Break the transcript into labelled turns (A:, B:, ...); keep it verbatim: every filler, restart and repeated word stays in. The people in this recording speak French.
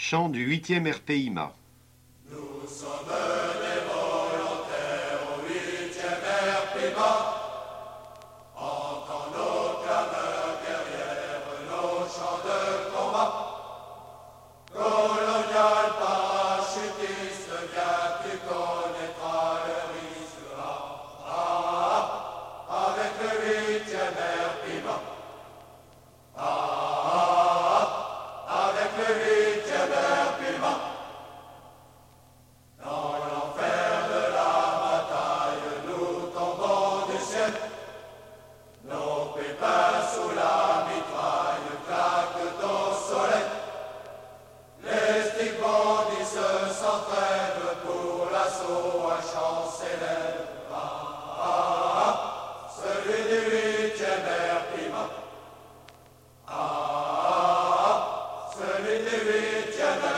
A: Chant du huitième R P I M A.
B: Nous sommes des volontaires au huitième R P I M A. Entends nos clameurs guerrières, nos chants de combat. Colonial, parachutiste, viens, tu connaîtras le risque. Ah, ah, ah, avec le huitième R P I M A. Ah, ah, ah, avec le huitième R P I M A. Dans l'enfer de la bataille, nous tombons du ciel. Nos pépins sous la mitraille claquent au soleil. Les sticks bandits s'entraînent pour l'assaut, un chant célèbre. Ah, ah, ah, celui du huitième R P I M A. Ah, ah, ah, celui du huitième R P I M A.